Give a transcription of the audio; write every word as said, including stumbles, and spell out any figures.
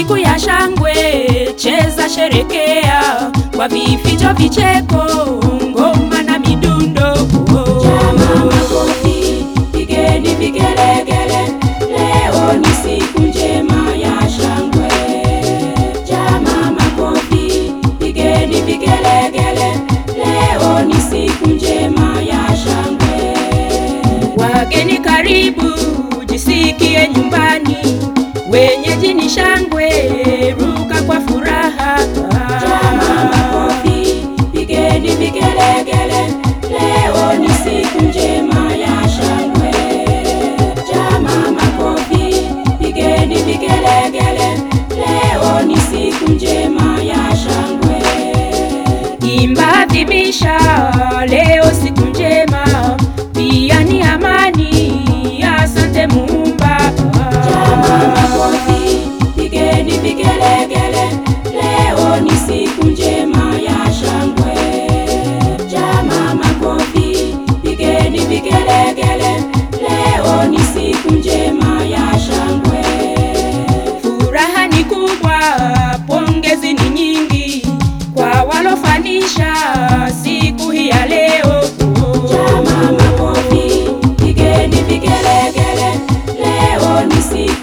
siku ya shangwe, cheza sherekea kwa vifijo, vicheko, ngoma na midundo. Jamaa makofi, pigeni vigelegele, leo ni siku njema ya shangwe. Jamaa makofi, pigeni vigelegele, leo ni siku njema ya shangwe. Wageni karibu, jisikie nyumbani, wenyeji ni shangwe, ruka kwa furaha. Jamaa makofi, pigeni vigelegele, leo ni siku njema ya shangwe. Jamaa makofi, pigeni vigelegele, leo ni siku njema ya shangwe. Imba, adhimisha, leo siku njema, pia ni amani, asante Muumba. Jamaa makofi, pigeni vigelegele, leo ni siku njema ya shangwe. Jamaa makofi, pigeni vigelegele, leo ni siku njema ya shangwe. Furaha ni kubwa, pongezi ni nyingi kwa walofanisha siku hii ya leo. Jamaa makofi, pigeni vigelegele, leo ni siku